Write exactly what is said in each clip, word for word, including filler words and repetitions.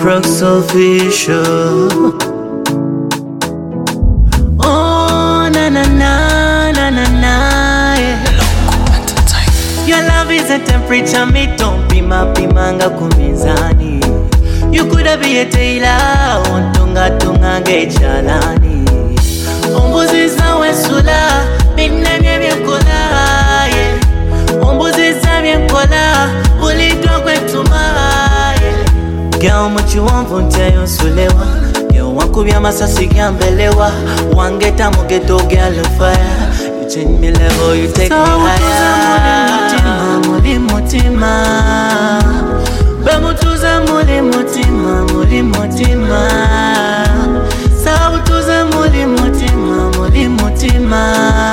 Crux official. Oh na na na na na na yeah. Your love is a temperature, me don't be my pimanga kumizani. You coulda be a tailor, untunga tunga ngechalani. Umbuzi zawe sula, minene vyekola yeah. Umbuzi za vyekola, ulitwa kwetuma yeah. Girl, what you want from tayo sulewa. Girl, wankubya masasi gyambelewa. Wangeta mugeto girl fire. You change me level, you take so me higher. Muli mutima, bemutuza muli mutima, muli mutima. Sabutuza muli mutima, muli mutima.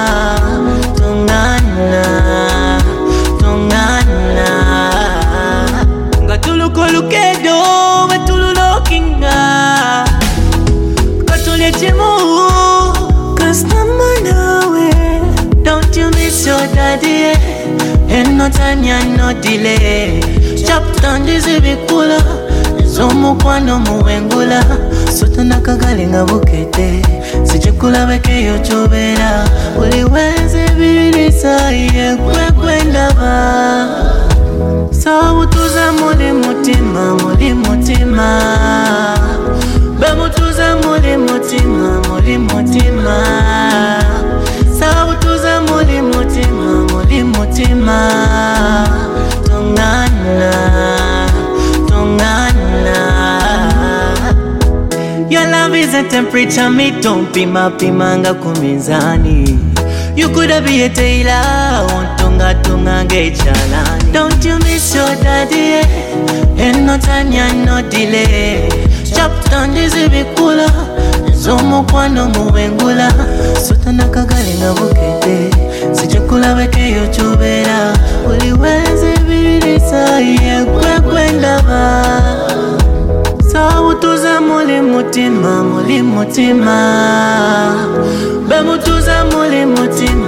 Tungana, tungana. Gatulu kolukedo, gatulu lokinga. Gatulu chimu, customer nawe. Don't you miss your daddy? Ain't no time, ya no delay. Chop down this ibikula. Zomu kwano muwengula. Sotana kagalinga bukete. Sijekula weke yochobera. Uliweze bilisa iye kwe kwenda ba. Sabutuza muli mutima, muli mutima. Bemutuza muli mutima, muli mutima. Sabutuza muli mutima, muli mutima. Tungana, tungana. Your love is a temperature, me don't be my pimanga kumizani. You coulda be a tailor, untunga tunga ngechalani. Don't you miss your daddy? Ain't no time, ya no delay. Chop down this ibikula. Zomu kwano muwengula. Sotana kagalinga bukete. Sijekula weke yochobera. Uliweze bilisa iye kwe kwenda ba. Sabutuza muli mutima, muli mutima. Bemutuza muli mutima.